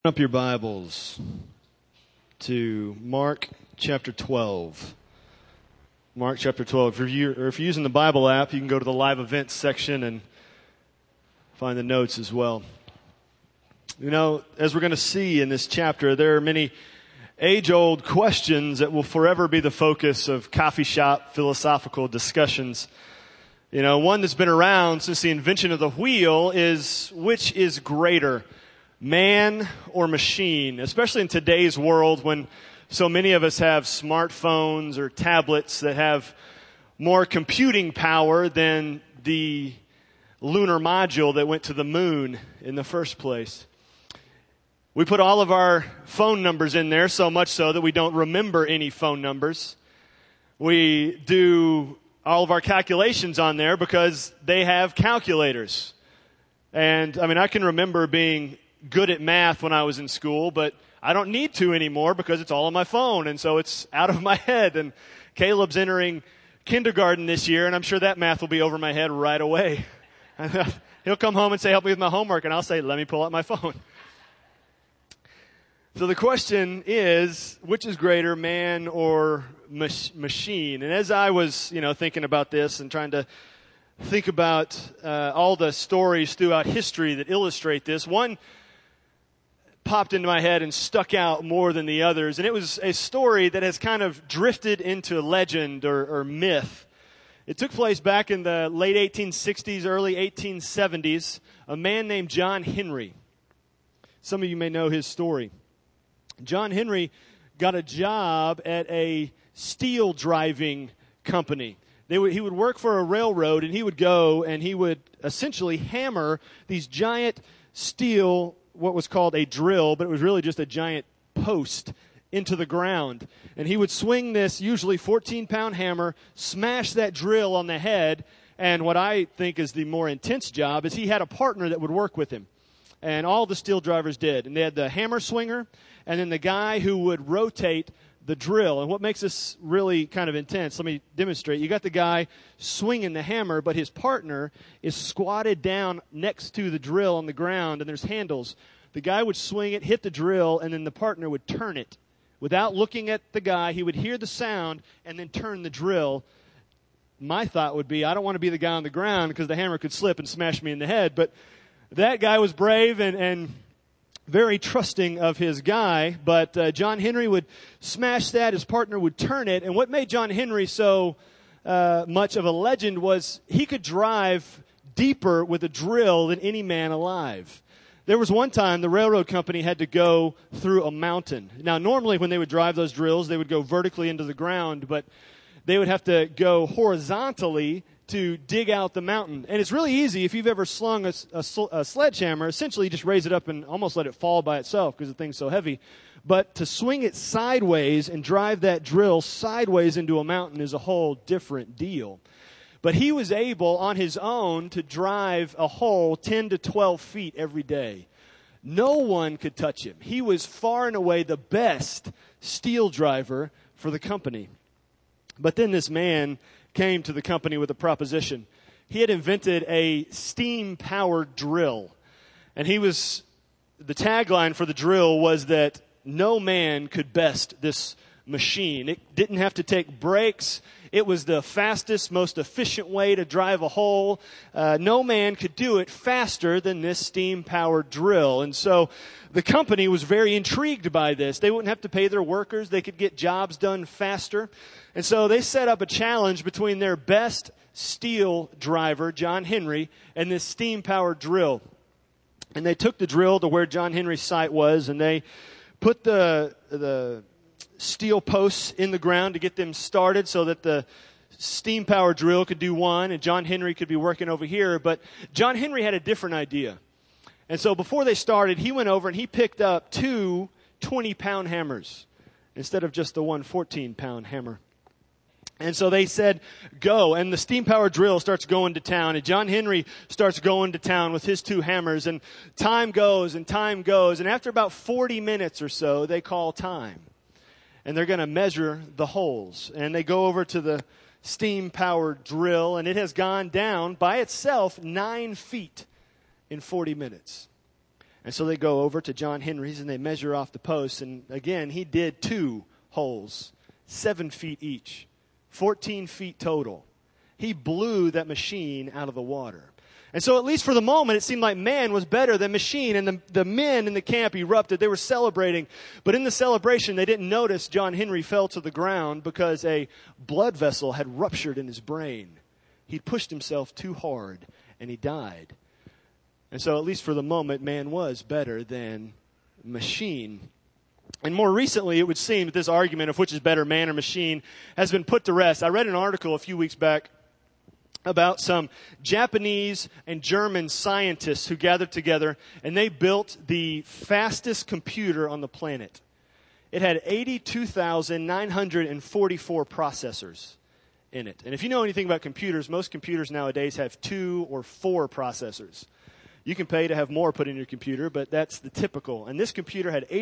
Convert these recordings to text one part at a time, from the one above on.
Up your Bibles to Mark chapter 12. Mark chapter 12. If you're using the Bible app, you can go to the live events section and find the notes as well. You know, as we're going to see in this chapter, there are many age-old questions that will forever be the focus of coffee shop philosophical discussions. You know, one that's been around since the invention of the wheel is, which is greater, man or machine? Especially in today's world when so many of us have smartphones or tablets that have more computing power than the lunar module that went to the moon in the first place. We put all of our phone numbers in there, so much so that we don't remember any phone numbers. We do all of our calculations on there because they have calculators. And I can remember being good at math when I was in school, but I don't need to anymore because it's all on my phone, and so it's out of my head. And Caleb's entering kindergarten this year, and I'm sure that math will be over my head right away. He'll come home and say, "Help me with my homework," and I'll say, "Let me pull out my phone." So the question is, which is greater, man or machine? And as I was, thinking about this and trying to think about all the stories throughout history that illustrate this, one popped into my head and stuck out more than the others. And it was a story that has kind of drifted into legend or myth. It took place back in the late 1860s, early 1870s. A man named John Henry. Some of you may know his story. John Henry got a job at a steel driving company. He would work for a railroad, and he would go and he would essentially hammer these giant steel, what was called a drill, but it was really just a giant post into the ground. And he would swing this usually 14-pound hammer, smash that drill on the head, and what I think is the more intense job is he had a partner that would work with him. And all the steel drivers did. And they had the hammer swinger, and then the guy who would rotate the drill. And what makes this really kind of intense, let me demonstrate. You got the guy swinging the hammer, but his partner is squatted down next to the drill on the ground, and there's handles. The guy would swing it, hit the drill, and then the partner would turn it. Without looking at the guy, he would hear the sound and then turn the drill. My thought would be, I don't want to be the guy on the ground because the hammer could slip and smash me in the head. But that guy was brave and very trusting of his guy, but John Henry would smash that, his partner would turn it, and what made John Henry so much of a legend was he could drive deeper with a drill than any man alive. There was one time the railroad company had to go through a mountain. Now, normally when they would drive those drills, they would go vertically into the ground, but they would have to go horizontally to dig out the mountain. And it's really easy. If you've ever slung a sledgehammer, essentially you just raise it up and almost let it fall by itself because the thing's so heavy. But to swing it sideways and drive that drill sideways into a mountain is a whole different deal. But he was able on his own to drive a hole 10 to 12 feet every day. No one could touch him. He was far and away the best steel driver for the company. But then this man came to the company with a proposition. He had invented a steam-powered drill. And the tagline for the drill was that no man could best this machine. It didn't have to take brakes. It was the fastest, most efficient way to drive a hole. No man could do it faster than this steam-powered drill. And so the company was very intrigued by this. They wouldn't have to pay their workers. They could get jobs done faster. And so they set up a challenge between their best steel driver, John Henry, and this steam-powered drill. And they took the drill to where John Henry's site was, and they put the steel posts in the ground to get them started so that the steam-powered drill could do one, and John Henry could be working over here. But John Henry had a different idea. And so before they started, he went over and he picked up two 20-pound hammers instead of just the one 14-pound hammer. And so they said, go. And the steam-powered drill starts going to town. And John Henry starts going to town with his two hammers. And time goes and time goes. And after about 40 minutes or so, they call time. And they're going to measure the holes. And they go over to the steam-powered drill. And it has gone down by itself 9 feet in 40 minutes. And so they go over to John Henry's and they measure off the posts. And again, he did 2 holes, 7 feet each, 14 feet total. He blew that machine out of the water. And so at least for the moment, it seemed like man was better than machine. And the men in the camp erupted. They were celebrating. But in the celebration, they didn't notice John Henry fell to the ground because a blood vessel had ruptured in his brain. He'd pushed himself too hard, and he died. And so at least for the moment, man was better than machine. And more recently, it would seem that this argument of which is better, man or machine, has been put to rest. I read an article a few weeks back about some Japanese and German scientists who gathered together, and they built the fastest computer on the planet. It had 82,944 processors in it. And if you know anything about computers, most computers nowadays have 2 or 4 processors. You can pay to have more put in your computer, but that's the typical. And this computer had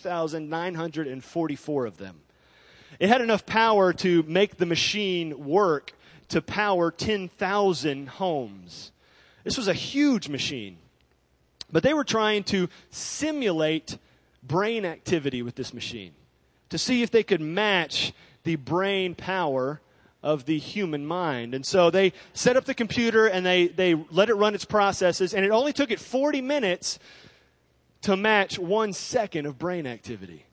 82,944 of them. It had enough power to make the machine work to power 10,000 homes. This was a huge machine. But they were trying to simulate brain activity with this machine to see if they could match the brain power of the human mind. And so they set up the computer and they let it run its processes, and it only took it 40 minutes to match 1 second of brain activity.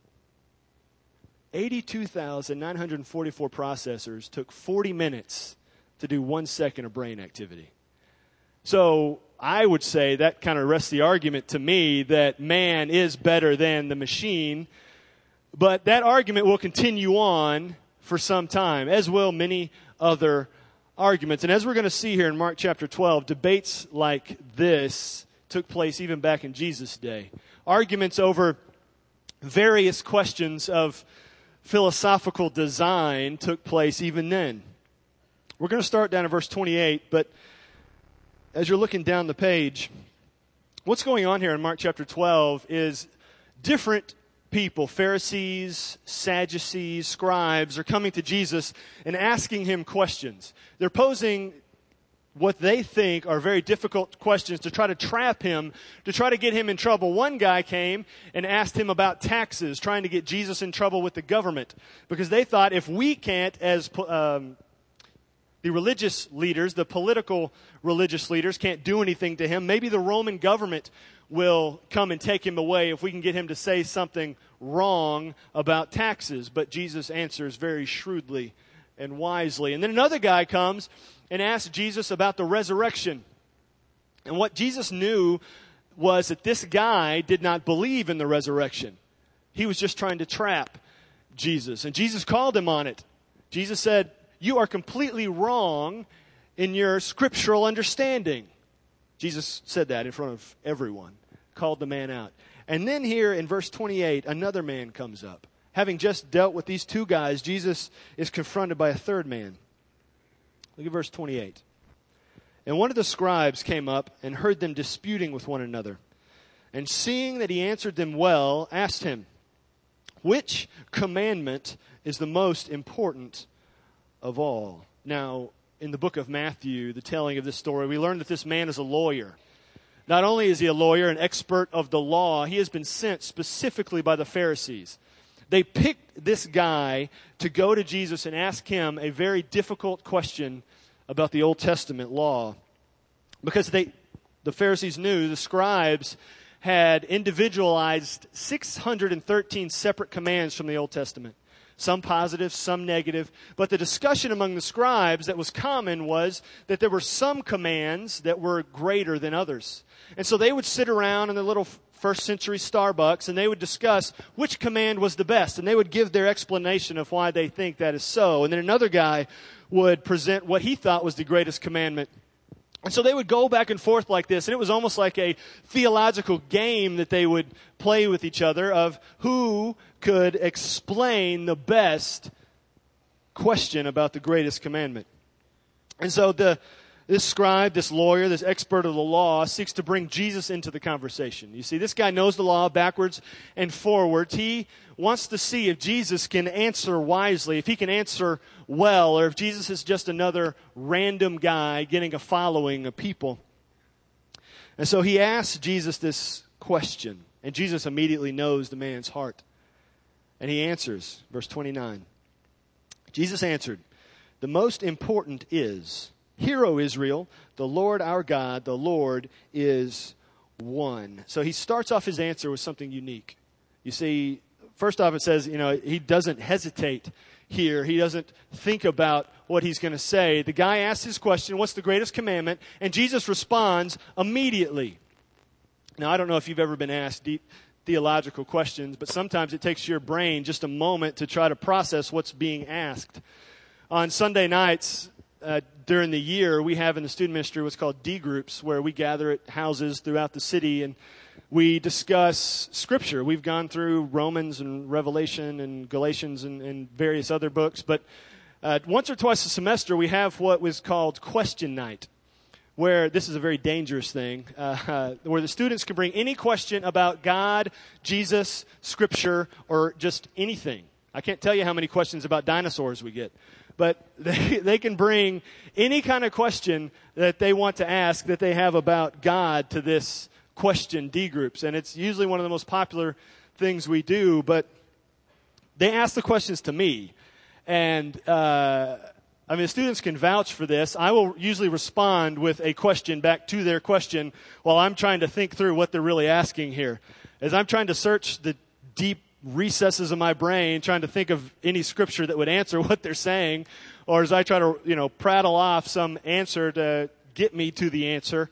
82,944 processors took 40 minutes to do 1 second of brain activity. So I would say that kind of rests the argument to me that man is better than the machine. But that argument will continue on for some time, as will many other arguments. And as we're going to see here in Mark chapter 12, debates like this took place even back in Jesus' day. Arguments over various questions of philosophical design took place even then. We're going to start down in verse 28, but as you're looking down the page, what's going on here in Mark chapter 12 is different people, Pharisees, Sadducees, scribes, are coming to Jesus and asking him questions. They're posing what they think are very difficult questions to try to trap him, to try to get him in trouble. One guy came and asked him about taxes, trying to get Jesus in trouble with the government, because they thought if we can't, as the religious leaders, the political religious leaders, can't do anything to him, maybe the Roman government will come and take him away if we can get him to say something wrong about taxes. But Jesus answers very shrewdly and wisely. And then another guy comes and asks Jesus about the resurrection. And what Jesus knew was that this guy did not believe in the resurrection. He was just trying to trap Jesus. And Jesus called him on it. Jesus said, "You are completely wrong in your scriptural understanding." Jesus said that in front of everyone, called the man out. And then here in verse 28, another man comes up. Having just dealt with these 2 guys, Jesus is confronted by a third man. Look at verse 28. And one of the scribes came up and heard them disputing with one another. And seeing that he answered them well, asked him, "Which commandment is the most important of all?" Now, in the book of Matthew, the telling of this story, we learn that this man is a lawyer. Not only is he a lawyer, an expert of the law, he has been sent specifically by the Pharisees. They picked this guy to go to Jesus and ask him a very difficult question about the Old Testament law. Because the Pharisees knew the scribes had individualized 613 separate commands from the Old Testament. Some positive, some negative. But the discussion among the scribes that was common was that there were some commands that were greater than others. And so they would sit around in their little first century Starbucks and they would discuss which command was the best. And they would give their explanation of why they think that is so. And then another guy would present what he thought was the greatest commandment. And so they would go back and forth like this, and it was almost like a theological game that they would play with each other of who could explain the best question about the greatest commandment. And so this scribe, this lawyer, this expert of the law seeks to bring Jesus into the conversation. You see, this guy knows the law backwards and forwards. He wants to see if Jesus can answer wisely, if he can answer well, or if Jesus is just another random guy getting a following of people. And so he asks Jesus this question. And Jesus immediately knows the man's heart. And he answers, verse 29. Jesus answered, "The most important is, hear, O Israel, the Lord our God, the Lord is one." So he starts off his answer with something unique. You see, first off it says, he doesn't hesitate here. He doesn't think about what he's going to say. The guy asks his question, what's the greatest commandment? And Jesus responds immediately. Now, I don't know if you've ever been asked deep theological questions, but sometimes it takes your brain just a moment to try to process what's being asked. On Sunday nights during the year, we have in the student ministry what's called D groups, where we gather at houses throughout the city and we discuss Scripture. We've gone through Romans and Revelation and Galatians and various other books, but once or twice a semester we have what was called Question Night, where this is a very dangerous thing, where the students can bring any question about God, Jesus, Scripture, or just anything. I can't tell you how many questions about dinosaurs we get, but they can bring any kind of question that they want to ask that they have about God to this question D groups. And it's usually one of the most popular things we do, but they ask the questions to me. And the students can vouch for this. I will usually respond with a question back to their question while I'm trying to think through what they're really asking here. As I'm trying to search the deep recesses of my brain, trying to think of any scripture that would answer what they're saying, or as I try to, prattle off some answer to get me to the answer,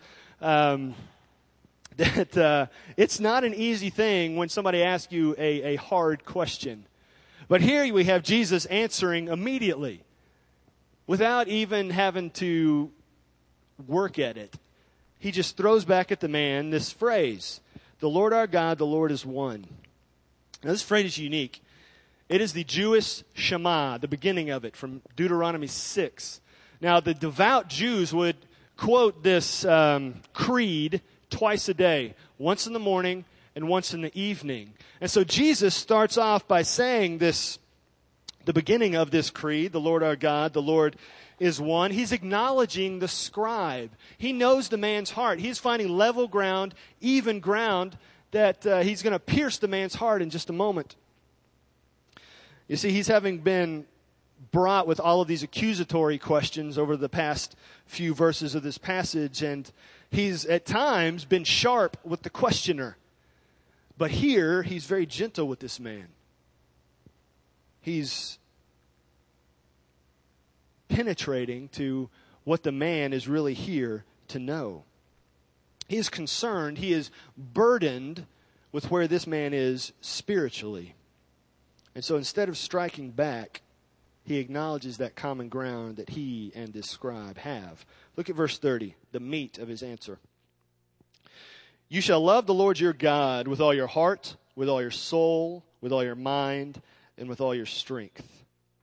it's not an easy thing when somebody asks you a hard question. But here we have Jesus answering immediately, without even having to work at it. He just throws back at the man this phrase, "The Lord our God, the Lord is one." Now this phrase is unique. It is the Jewish Shema, the beginning of it, from Deuteronomy 6. Now the devout Jews would quote this creed twice a day, once in the morning and once in the evening. And so Jesus starts off by saying this, the beginning of this creed, "The Lord our God, the Lord is one." He's acknowledging the scribe. He knows the man's heart. He's finding level ground, even ground, that he's going to pierce the man's heart in just a moment. You see, he's having been brought with all of these accusatory questions over the past few verses of this passage, and he's at times been sharp with the questioner. But here, he's very gentle with this man. He's penetrating to what the man is really here to know. He is concerned, he is burdened with where this man is spiritually. And so instead of striking back, he acknowledges that common ground that he and this scribe have. Look at verse 30, the meat of his answer. "You shall love the Lord your God with all your heart, with all your soul, with all your mind, and with all your strength."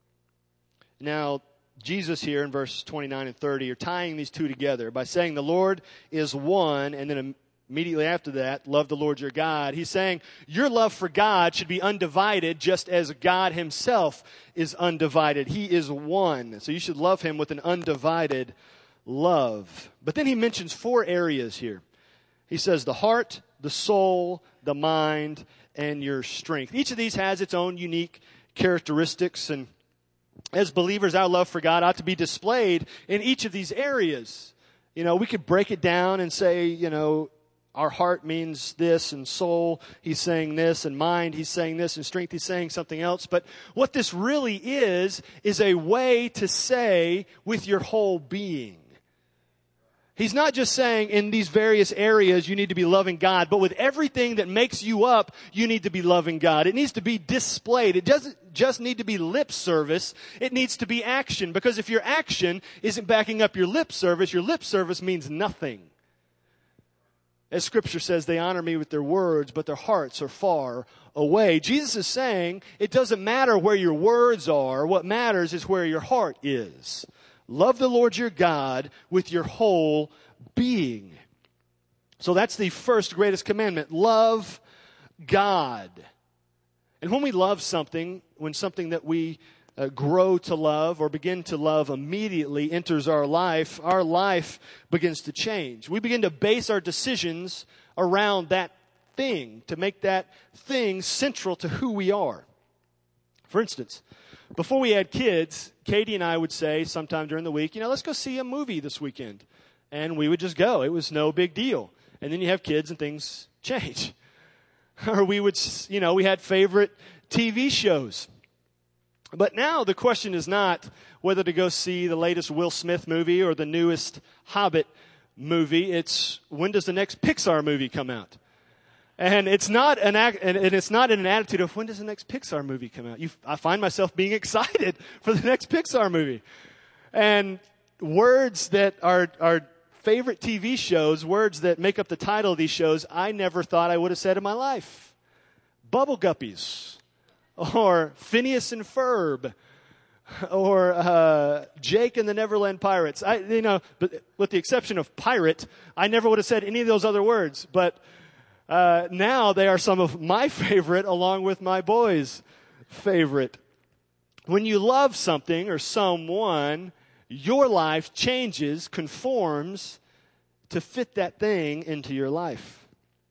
Now, Jesus here in verse 29 and 30 are tying these two together by saying the Lord is one, and then immediately after that, love the Lord your God. He's saying your love for God should be undivided, just as God himself is undivided. He is one. So you should love him with an undivided love. But then he mentions 4 areas here. He says the heart, the soul, the mind, and your strength. Each of these has its own unique characteristics, and as believers, our love for God ought to be displayed in each of these areas. We could break it down and say, our heart means this, and soul, he's saying this, and mind, he's saying this, and strength, he's saying something else. But what this really is a way to say with your whole being. He's not just saying in these various areas you need to be loving God, but with everything that makes you up, you need to be loving God. It needs to be displayed. It doesn't just need to be lip service. It needs to be action. Because if your action isn't backing up your lip service means nothing. As Scripture says, they honor me with their words, but their hearts are far away. Jesus is saying it doesn't matter where your words are. What matters is where your heart is. Love the Lord your God with your whole being. So that's the first greatest commandment. Love God. And when we love something, when something that we grow to love or begin to love immediately enters our life begins to change. We begin to base our decisions around that thing, to make that thing central to who we are. For instance, before we had kids, Katie and I would say sometime during the week, let's go see a movie this weekend. And we would just go. It was no big deal. And then you have kids and things change. Or we would, we had favorite TV shows. But now the question is not whether to go see the latest Will Smith movie or the newest Hobbit movie. It's when does the next Pixar movie come out? And it's not in an attitude of when does the next Pixar movie come out. I find myself being excited for the next Pixar movie. And words that are favorite TV shows, words that make up the title of these shows, I never thought I would have said in my life. Bubble Guppies, or Phineas and Ferb, or Jake and the Neverland Pirates. But with the exception of pirate, I never would have said any of those other words. But now they are some of my favorite, along with my boys' favorite. When you love something or someone, your life changes, conforms to fit that thing into your life.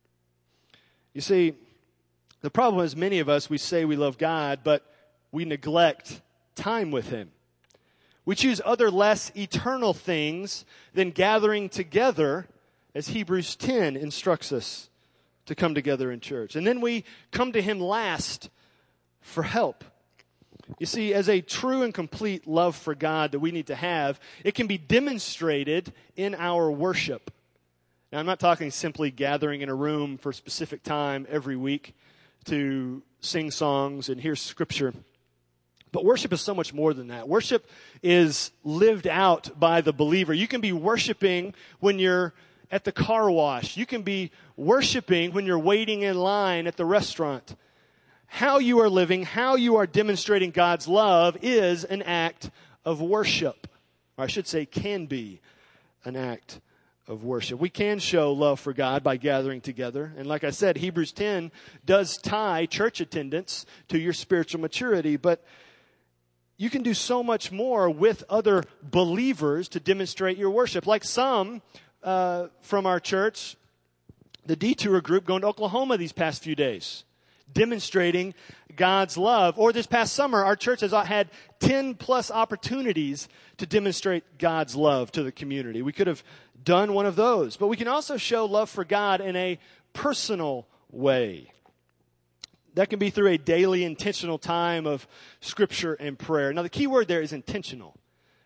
You see, the problem is many of us, we say we love God, but we neglect time with Him. We choose other less eternal things than gathering together, as Hebrews 10 instructs us to come together in church. And then we come to Him last for help. You see, as a true and complete love for God that we need to have, it can be demonstrated in our worship. Now, I'm not talking simply gathering in a room for a specific time every week to sing songs and hear Scripture. But worship is so much more than that. Worship is lived out by the believer. You can be worshiping when you're at the car wash. You can be worshiping when you're waiting in line at the restaurant. How you are living, how you are demonstrating God's love is an act of worship. Or I should say can be an act of worship. We can show love for God by gathering together. And like I said, Hebrews 10 does tie church attendance to your spiritual maturity. But you can do so much more with other believers to demonstrate your worship. Like some from our church, the Detour group going to Oklahoma these past few days, demonstrating God's love. Or this past summer, our church has had 10 plus opportunities to demonstrate God's love to the community. We could have done one of those. But we can also show love for God in a personal way. That can be through a daily intentional time of Scripture and prayer. Now, the key word there is intentional.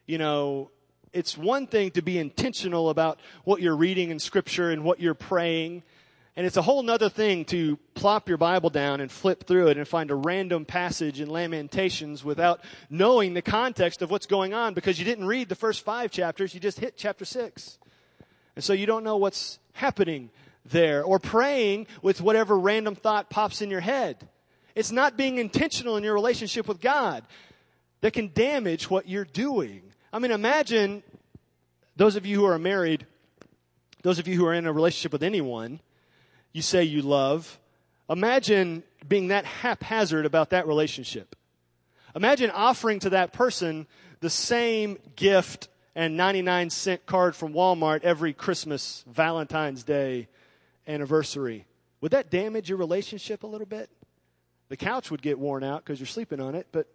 It's one thing to be intentional about what you're reading in Scripture and what you're praying. And it's a whole nother thing to plop your Bible down and flip through it and find a random passage in Lamentations without knowing the context of what's going on because you didn't read the first 5 chapters. You just hit chapter 6. And so you don't know what's happening there. Or praying with whatever random thought pops in your head. It's not being intentional in your relationship with God that can damage what you're doing. I mean, imagine those of you who are married, those of you who are in a relationship with anyone you say you love, imagine being that haphazard about that relationship. Imagine offering to that person the same gift and 99-cent card from Walmart every Christmas, Valentine's Day, anniversary. Would that damage your relationship a little bit? The couch would get worn out because you're sleeping on it, but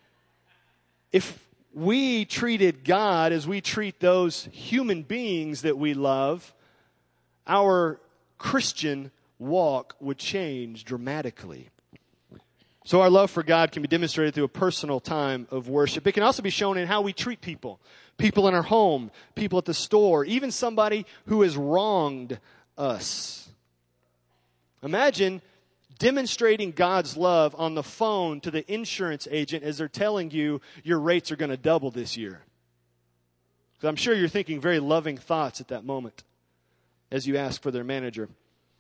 if we treated God as we treat those human beings that we love, our Christian walk would change dramatically. So our love for God can be demonstrated through a personal time of worship. It can also be shown in how we treat people. People in our home, people at the store, even somebody who has wronged us. Imagine demonstrating God's love on the phone to the insurance agent as they're telling you your rates are going to double this year. Because I'm sure you're thinking very loving thoughts at that moment as you ask for their manager.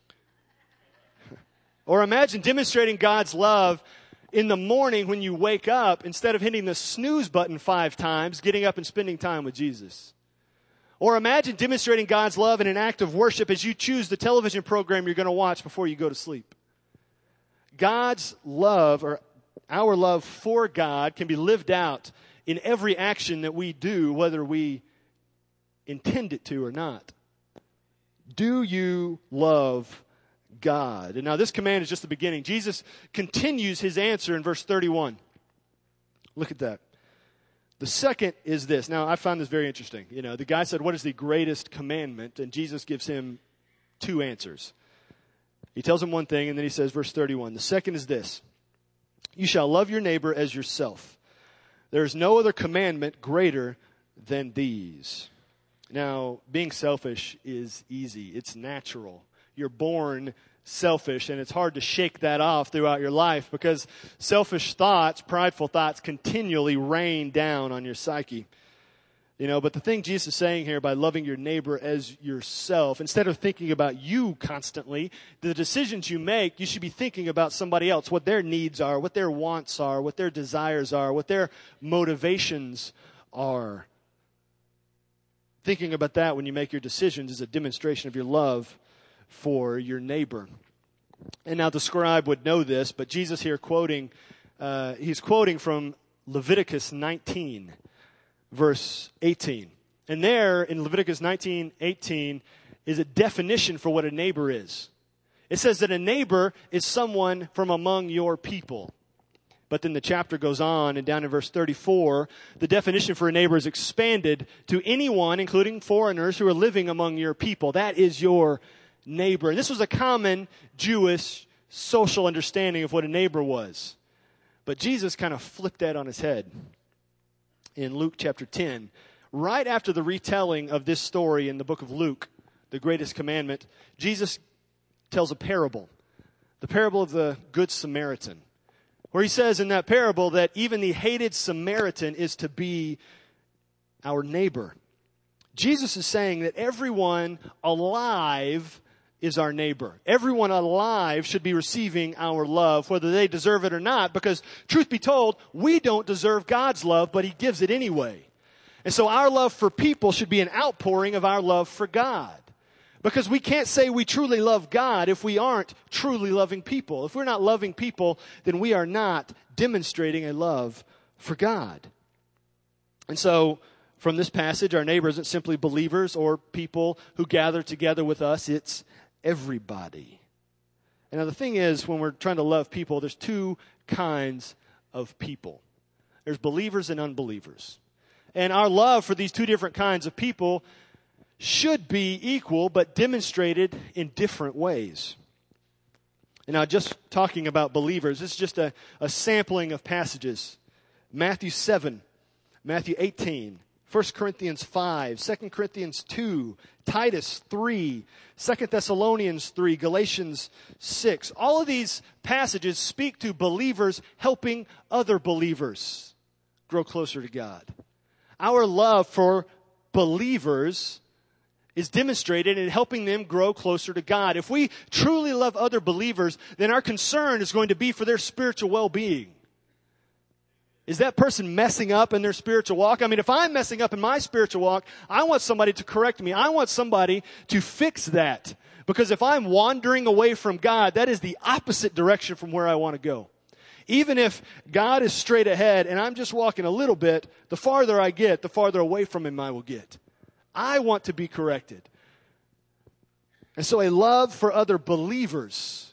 Or imagine demonstrating God's love in the morning when you wake up, instead of hitting the snooze button 5 times, getting up and spending time with Jesus. Or imagine demonstrating God's love in an act of worship as you choose the television program you're going to watch before you go to sleep. God's love, or our love for God, can be lived out in every action that we do, whether we intend it to or not. Do you love God. And now this command is just the beginning. Jesus continues his answer in verse 31. Look at that. The second is this. Now, I found this very interesting. The guy said, what is the greatest commandment? And Jesus gives him two answers. He tells him one thing, and then he says, verse 31, the second is this. You shall love your neighbor as yourself. There is no other commandment greater than these. Now, being selfish is easy. It's natural. You're born selfish, and it's hard to shake that off throughout your life because selfish thoughts, prideful thoughts continually rain down on your psyche. But the thing Jesus is saying here by loving your neighbor as yourself, instead of thinking about you constantly, the decisions you make, you should be thinking about somebody else, what their needs are, what their wants are, what their desires are, what their motivations are. Thinking about that when you make your decisions is a demonstration of your love for your neighbor. And now the scribe would know this, but Jesus here he's quoting from Leviticus 19, verse 18. And there in Leviticus 19:18 is a definition for what a neighbor is. It says that a neighbor is someone from among your people. But then the chapter goes on, and down in verse 34, the definition for a neighbor is expanded to anyone, including foreigners, who are living among your people. That is your neighbor. And this was a common Jewish social understanding of what a neighbor was. But Jesus kind of flipped that on his head in Luke chapter 10. Right after the retelling of this story in the book of Luke, the greatest commandment, Jesus tells a parable, the parable of the Good Samaritan, where he says in that parable that even the hated Samaritan is to be our neighbor. Jesus is saying that everyone alive is our neighbor. Everyone alive should be receiving our love, whether they deserve it or not, because truth be told, we don't deserve God's love, but he gives it anyway. And so our love for people should be an outpouring of our love for God. Because we can't say we truly love God if we aren't truly loving people. If we're not loving people, then we are not demonstrating a love for God. And so, from this passage, our neighbor isn't simply believers or people who gather together with us. It's everybody. And now the thing is, when we're trying to love people, there's two kinds of people. There's believers and unbelievers. And our love for these two different kinds of people should be equal, but demonstrated in different ways. And now just talking about believers, this is just a sampling of passages. Matthew 7, Matthew 18, 1 Corinthians 5, 2 Corinthians 2, Titus 3, 2 Thessalonians 3, Galatians 6. All of these passages speak to believers helping other believers grow closer to God. Our love for believers is demonstrated in helping them grow closer to God. If we truly love other believers, then our concern is going to be for their spiritual well-being. Is that person messing up in their spiritual walk? I mean, if I'm messing up in my spiritual walk, I want somebody to correct me. I want somebody to fix that. Because if I'm wandering away from God, that is the opposite direction from where I want to go. Even if God is straight ahead and I'm just walking a little bit, the farther I get, the farther away from him I will get. I want to be corrected. And so a love for other believers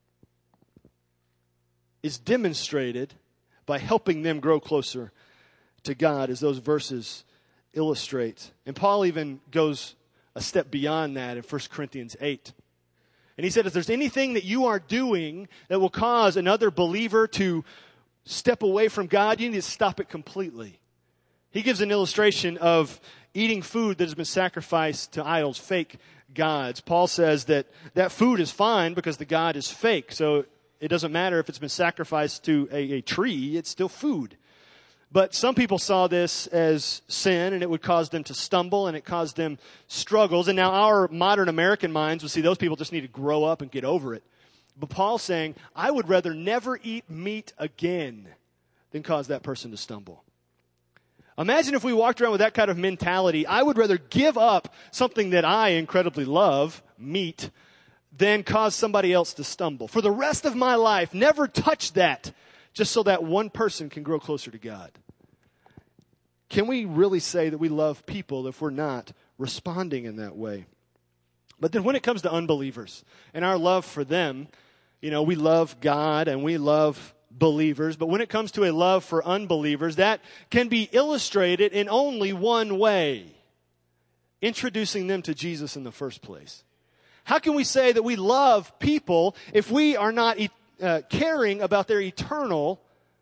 is demonstrated by helping them grow closer to God, as those verses illustrate. And Paul even goes a step beyond that in 1 Corinthians 8. And he said, if there's anything that you are doing that will cause another believer to step away from God, you need to stop it completely. He gives an illustration of eating food that has been sacrificed to idols, fake gods. Paul says that food is fine because the god is fake. So it doesn't matter if it's been sacrificed to a tree, it's still food. But some people saw this as sin, and it would cause them to stumble, and it caused them struggles. And now our modern American minds would see those people just need to grow up and get over it. But Paul's saying, I would rather never eat meat again than cause that person to stumble. Imagine if we walked around with that kind of mentality. I would rather give up something that I incredibly love, meat, than cause somebody else to stumble. For the rest of my life, never touch that, just so that one person can grow closer to God. Can we really say that we love people if we're not responding in that way? But then when it comes to unbelievers and our love for them, we love God and we love believers. But when it comes to a love for unbelievers, that can be illustrated in only one way: introducing them to Jesus in the first place. How can we say that we love people if we are not caring about their eternal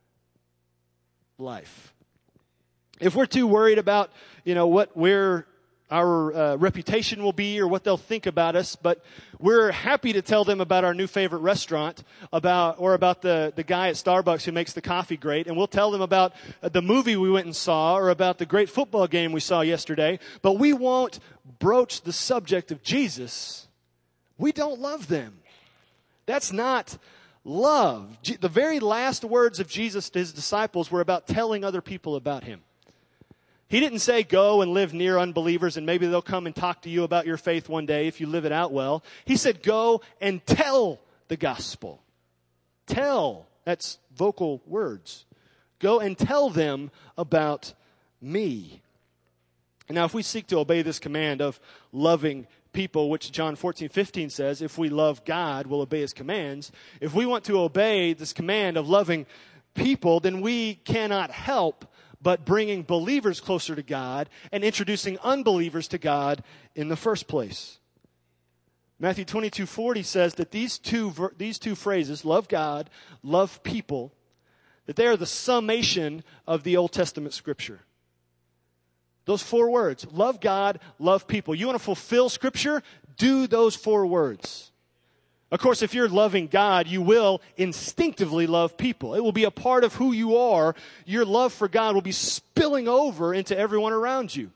life? If we're too worried about, what our reputation will be or what they'll think about us, but we're happy to tell them about our new favorite restaurant, about the guy at Starbucks who makes the coffee great, and we'll tell them about the movie we went and saw or about the great football game we saw yesterday, but we won't broach the subject of Jesus, we don't love them. That's not love. The very last words of Jesus to his disciples were about telling other people about him. He didn't say, go and live near unbelievers and maybe they'll come and talk to you about your faith one day if you live it out well. He said, go and tell the gospel. Tell, that's vocal words. Go and tell them about me. Now, if we seek to obey this command of loving people, which John 14:15 says, if we love God, we'll obey his commands. If we want to obey this command of loving people, then we cannot help but bringing believers closer to God and introducing unbelievers to God in the first place. Matthew 22:40 says that these two phrases, love God, love people, that they are the summation of the Old Testament Scripture. Those 4 words, love God, love people. You want to fulfill Scripture? Do those 4 words. Of course, if you're loving God, you will instinctively love people. It will be a part of who you are. Your love for God will be spilling over into everyone around you.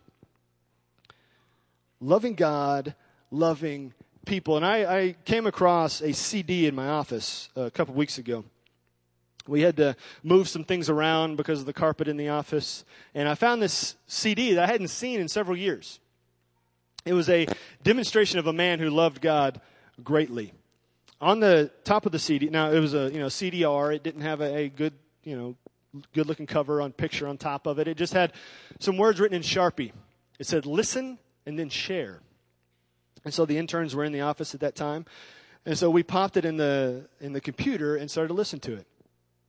Loving God, loving people. And I came across a CD in my office a couple weeks ago. We had to move some things around because of the carpet in the office. And I found this CD that I hadn't seen in several years. It was a demonstration of a man who loved God greatly. On the top of the CD, now it was a CDR. It didn't have a good good-looking cover on picture on top of it. It just had some words written in Sharpie. It said, "Listen and then share." And so the interns were in the office at that time, and so we popped it in the computer and started to listen to it.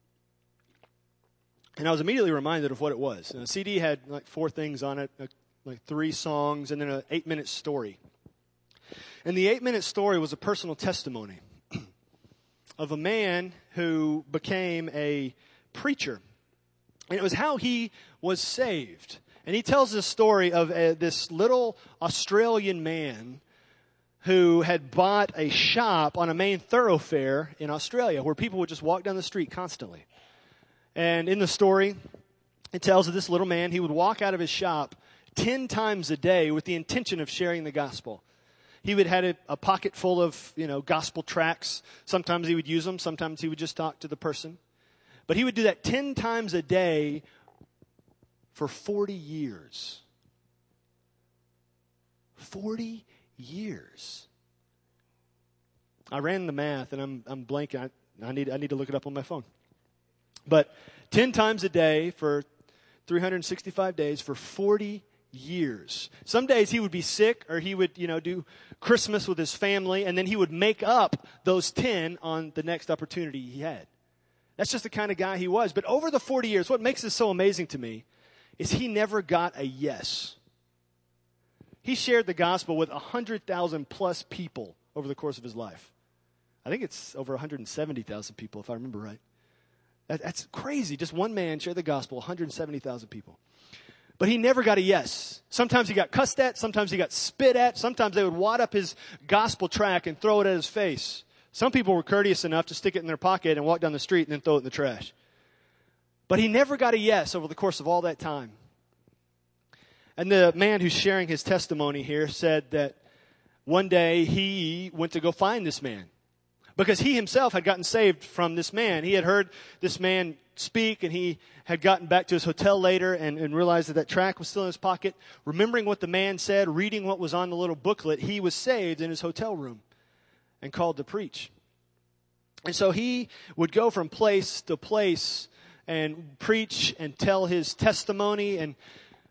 And I was immediately reminded of what it was. And the CD had like 4 things on it, like 3 songs, and then an 8-minute story. And the 8-minute story was a personal testimony of a man who became a preacher. And it was how he was saved. And he tells this story of this little Australian man who had bought a shop on a main thoroughfare in Australia where people would just walk down the street constantly. And in the story, it tells of this little man, he would walk out of his shop 10 times a day with the intention of sharing the gospel. He would have a pocket full of, gospel tracts. Sometimes he would use them. Sometimes he would just talk to the person. But he would do that 10 times a day for 40 years. 40 years. I ran the math, and I'm blanking. I need to look it up on my phone. But 10 times a day for 365 days for 40 years. Some days he would be sick, or he would, do Christmas with his family, and then he would make up those 10 on the next opportunity he had. That's just the kind of guy he was. But over the 40 years, what makes this so amazing to me is he never got a yes. He shared the gospel with 100,000 plus people over the course of his life. I think it's over 170,000 people, if I remember right. That's crazy. Just one man shared the gospel, 170,000 people. But he never got a yes. Sometimes he got cussed at. Sometimes he got spit at. Sometimes they would wad up his gospel tract and throw it at his face. Some people were courteous enough to stick it in their pocket and walk down the street and then throw it in the trash. But he never got a yes over the course of all that time. And the man who's sharing his testimony here said that one day he went to go find this man, because he himself had gotten saved from this man. He had heard this man speak, and he had gotten back to his hotel later and realized that tract was still in his pocket. Remembering what the man said, reading what was on the little booklet, he was saved in his hotel room and called to preach. And so he would go from place to place and preach and tell his testimony and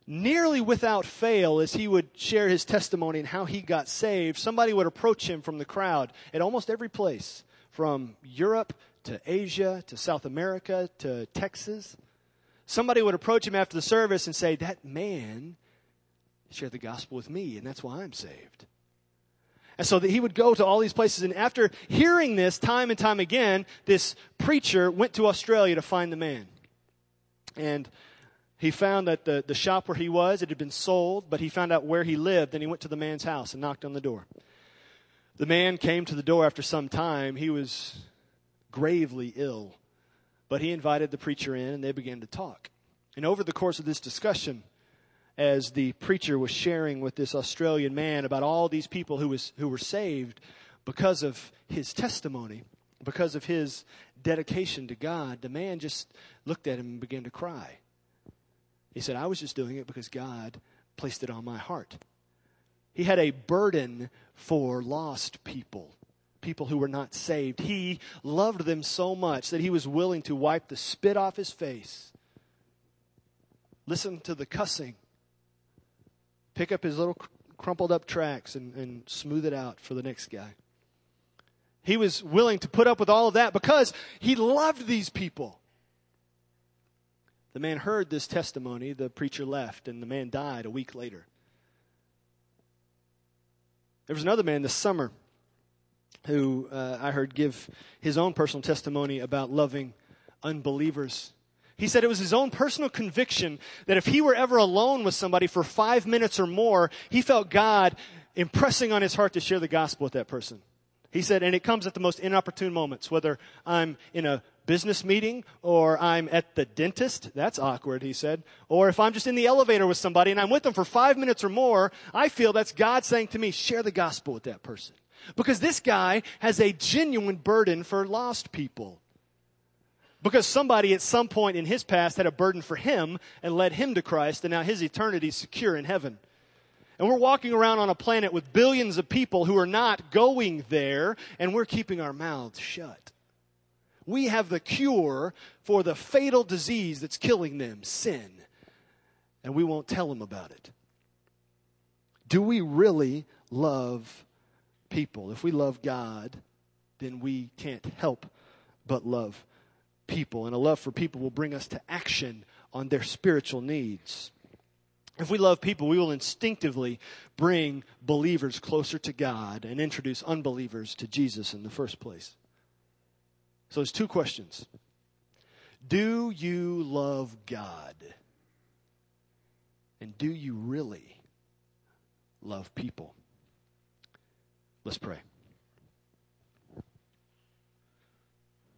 nearly without fail, as he would share his testimony and how he got saved, somebody would approach him from the crowd at almost every place, from Europe to Asia to South America to Texas. Somebody would approach him after the service and say, that man shared the gospel with me, and that's why I'm saved. And so that he would go to all these places, and after hearing this time and time again, this preacher went to Australia to find the man. And he found that the shop where he was, it had been sold, but he found out where he lived, and he went to the man's house and knocked on the door. The man came to the door after some time. He was gravely ill, but he invited the preacher in, and they began to talk. And over the course of this discussion, as the preacher was sharing with this Australian man about all these people who were saved because of his testimony, because of his dedication to God, the man just looked at him and began to cry. He said, I was just doing it because God placed it on my heart. He had a burden for lost people, people who were not saved. He loved them so much that he was willing to wipe the spit off his face, listen to the cussing, pick up his little crumpled up tracts and smooth it out for the next guy. He was willing to put up with all of that because he loved these people. The man heard this testimony, the preacher left, and the man died a week later. There was another man this summer who I heard give his own personal testimony about loving unbelievers. He said it was his own personal conviction that if he were ever alone with somebody for 5 minutes or more, he felt God impressing on his heart to share the gospel with that person. He said, and it comes at the most inopportune moments, whether I'm in a business meeting or I'm at the dentist. That's awkward, he said. Or if I'm just in the elevator with somebody and I'm with them for 5 minutes or more, I feel that's God saying to me, share the gospel with that person. Because this guy has a genuine burden for lost people. Because somebody at some point in his past had a burden for him and led him to Christ, and now his eternity is secure in heaven. And we're walking around on a planet with billions of people who are not going there, and we're keeping our mouths shut. We have the cure for the fatal disease that's killing them, sin, and we won't tell them about it. Do we really love people? If we love God, then we can't help but love people. And a love for people will bring us to action on their spiritual needs. If we love people, we will instinctively bring believers closer to God and introduce unbelievers to Jesus in the first place. So there's two questions. Do you love God? And do you really love people? Let's pray.